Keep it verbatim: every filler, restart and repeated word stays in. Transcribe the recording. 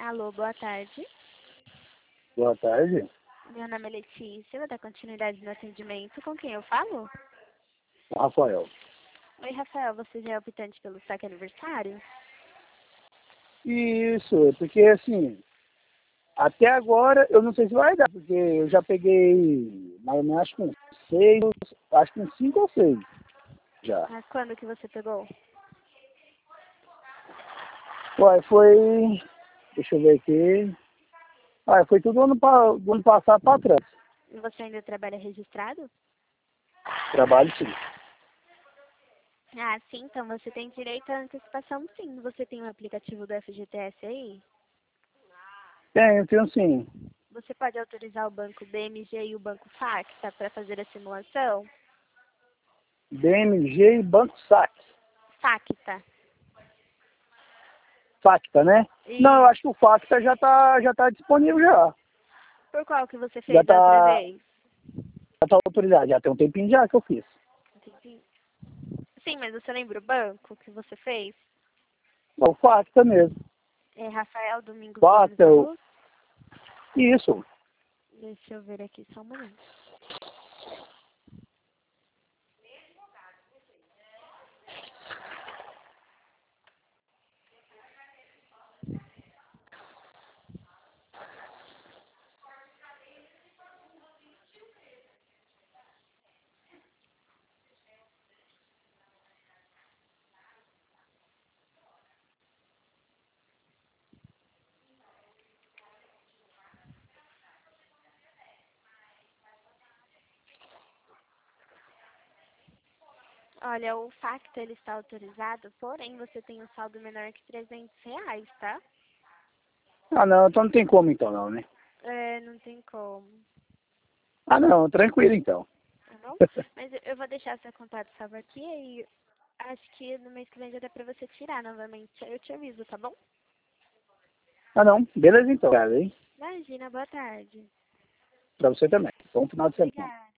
Alô, boa tarde. Boa tarde. Meu nome é Letícia, vou dar continuidade no atendimento. Com quem eu falo? Rafael. Oi, Rafael, você já é optante pelo saque aniversário? Isso, porque assim, até agora eu não sei se vai dar, porque eu já peguei, mais ou menos, acho que uns seis, acho que uns cinco ou seis já. Mas quando que você pegou? Ué, foi, deixa eu ver aqui, ah, foi tudo ano, pa- do ano passado para trás. E você ainda trabalha registrado? Trabalho sim. Ah, sim, então você tem direito à antecipação, sim. Você tem o aplicativo do F G T S aí? Tenho, tenho sim. Você pode autorizar o banco B M G e o banco Facta para fazer a simulação? B M G e Banco Saque. Facta. Facta, né? E Não, eu acho que o Facta já tá, já tá disponível já. por qual que você Já fez da outra tá, vez? já tá autorizado, já tem um tempinho já que eu fiz. Entendi. Sim, mas você lembra o banco que você fez? O Facta mesmo. É Rafael Domingos Gomes Facta, da eu- Luz? isso. Deixa eu ver aqui só um momento. Olha, o Facta ele está autorizado, porém você tem um saldo menor que trezentos reais, tá? Ah, não, então não tem como então não, né? É, não tem como, Ah, não, tranquilo então. tá bom? Mas eu eu vou deixar seu contato salvo aqui e acho que no mês que vem já dá pra você tirar novamente. Eu te aviso, tá bom? Ah, não, beleza então, cara, hein? Imagina, boa tarde. Pra você também. Bom final de semana. Obrigada.